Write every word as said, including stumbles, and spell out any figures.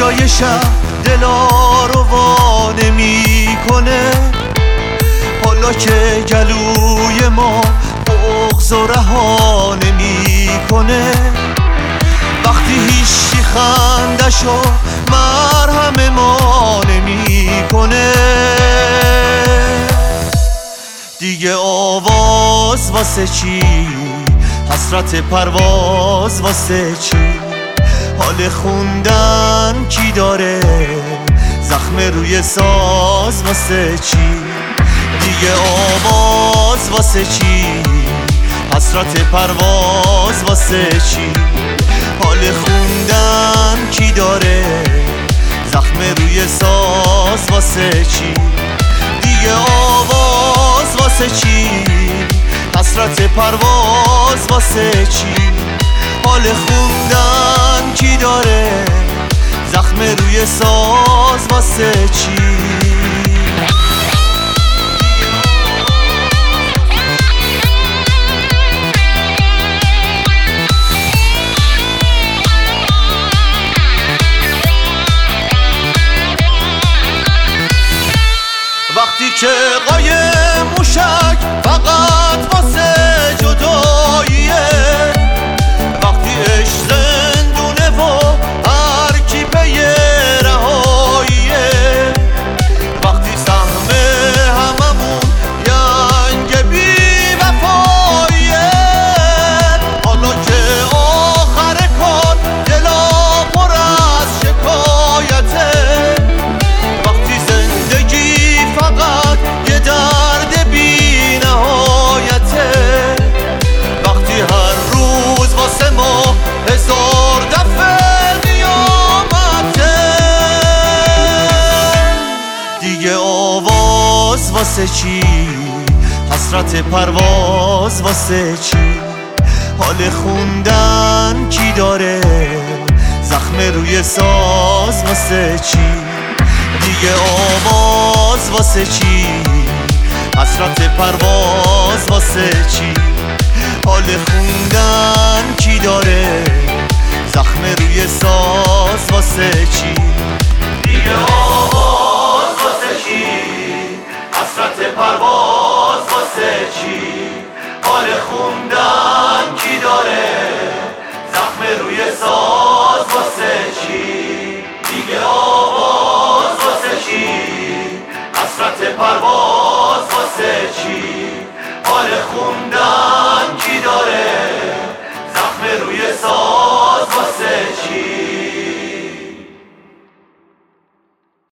کجای شب دلا رو وا نمی‌کنه، حالا که گلوی ما بغض و رها نمی‌کنه، وقتی هیچی خندشو مرهم ما نمی‌کنه، دیگه آواز واسه چی؟ حسرت پرواز واسه چی؟ حال خوندن کی داره؟ زخم روی ساز واسه چی؟ دیگه آواز واسه چی؟ حسرت پرواز واسه چی؟ حال خوندن کی داره؟ زخم روی ساز واسه چی؟ دیگه آواز واسه چی؟ حسرت پرواز واسه چی؟ حال خوندن کی داره؟ زخم روی ساز واسه چی؟ وقتی که قایم موشک فقط واسه جداییه، وقتی عشق زندونه و هر کی پی رهاییه، وقتی سهم هممون ینگ بی وفاییه، حالا که آخر کار دلا پر از شکایته، وقتی زندگی فقط یه درد بی نهایته، وقتی هر روز واسه ما هزار دفعه قیامته، دیگه آواز واسه چی؟ حسرت پرواز واسه چی؟ حال خوندن کی داره؟ زخم روی ساز واسه چی؟ دیگه آواز واسه چی؟ حسرت پرواز واسه چی؟ حال خوندن کی داره؟ زخم روی ساز واسه چی؟ دیگه آواز واسه چی؟ حسرت پرواز واسه چی؟ حال خوندن کی داره؟ زخم روی ساز واسه چی؟